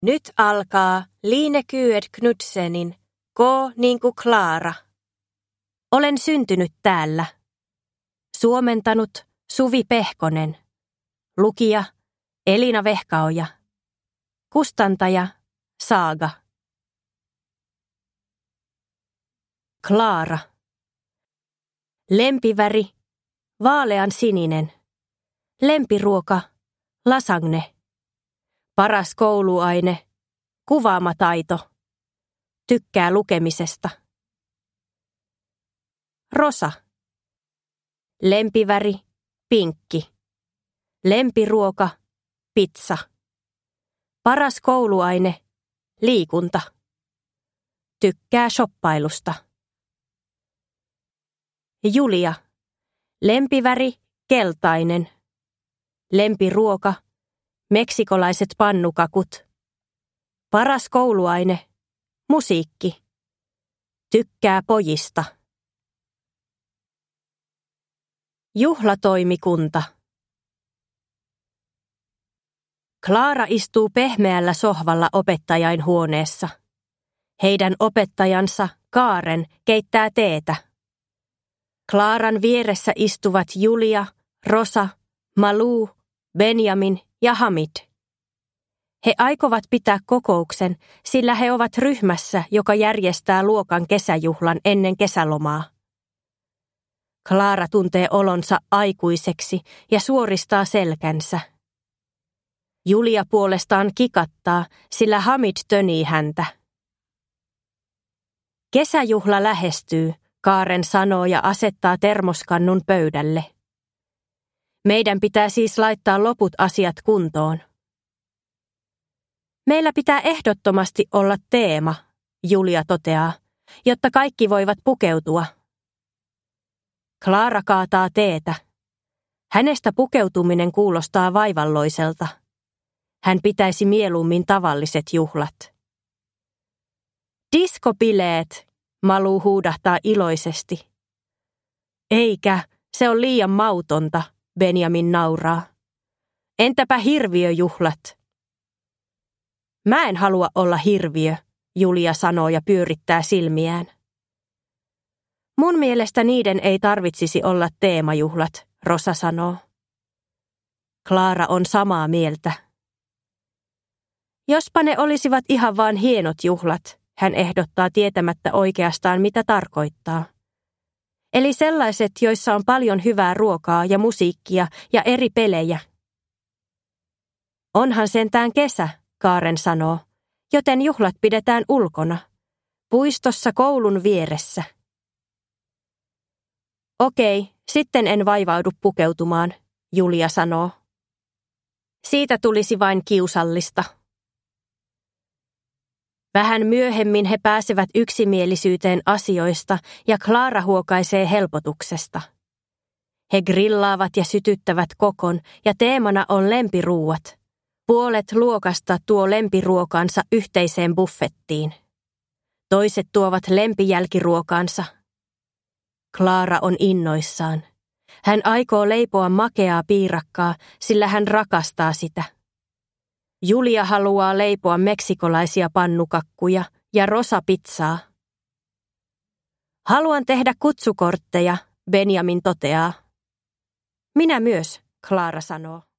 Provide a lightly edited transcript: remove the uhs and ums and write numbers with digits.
Nyt alkaa Line Kyed Knudsenin Gå niinku Klara. Olen syntynyt täällä. Suomentanut Suvi Pehkonen. Lukija Elina Vehkaoja. Kustantaja Saaga. Klara. Lempiväri vaalean sininen. Lempiruoka lasagne. Paras kouluaine kuvaamataito. Tykkää lukemisesta. Rosa. Lempiväri pinkki. Lempiruoka pizza. Paras kouluaine liikunta. Tykkää shoppailusta. Julia. Lempiväri keltainen. Lempiruoka meksikolaiset pannukakut. Paras kouluaine musiikki. Tykkää pojista. Juhlatoimikunta. Klara istuu pehmeällä sohvalla opettajainhuoneessa. Heidän opettajansa Kaaren keittää teetä. Klaran vieressä istuvat Julia, Rosa, Malou, Benjamin ja Hamid. He aikovat pitää kokouksen, sillä he ovat ryhmässä, joka järjestää luokan kesäjuhlan ennen kesälomaa. Klara tuntee olonsa aikuiseksi ja suoristaa selkänsä. Julia puolestaan kikattaa, sillä Hamid tönii häntä. Kesäjuhla lähestyy, Kaaren sanoo ja asettaa termoskannun pöydälle. Meidän pitää siis laittaa loput asiat kuntoon. Meillä pitää ehdottomasti olla teema, Julia toteaa, jotta kaikki voivat pukeutua. Klara kaataa teetä. Hänestä pukeutuminen kuulostaa vaivalloiselta. Hän pitäisi mieluummin tavalliset juhlat. Diskobileet, Malou huudahtaa iloisesti. Eikä, se on liian mautonta, Benjamin nauraa. Entäpä hirviöjuhlat? Mä en halua olla hirviö, Julia sanoo ja pyörittää silmiään. Mun mielestä niiden ei tarvitsisi olla teemajuhlat, Rosa sanoo. Klara on samaa mieltä. Jospa ne olisivat ihan vaan hienot juhlat, hän ehdottaa tietämättä oikeastaan mitä tarkoittaa. Eli sellaiset, joissa on paljon hyvää ruokaa ja musiikkia ja eri pelejä. Onhan sentään kesä, Kaaren sanoo, joten juhlat pidetään ulkona, puistossa koulun vieressä. Okei, sitten en vaivaudu pukeutumaan, Julia sanoo. Siitä tulisi vain kiusallista. Vähän myöhemmin he pääsevät yksimielisyyteen asioista ja Klara huokaisee helpotuksesta. He grillaavat ja sytyttävät kokon ja teemana on lempiruuat. Puolet luokasta tuo lempiruokansa yhteiseen buffettiin. Toiset tuovat lempijälkiruokansa. Klara on innoissaan. Hän aikoo leipoa makeaa piirakkaa, sillä hän rakastaa sitä. Julia haluaa leipoa meksikolaisia pannukakkuja ja Rosa pizzaa. Haluan tehdä kutsukortteja, Benjamin toteaa. Minä myös, Klara sanoo.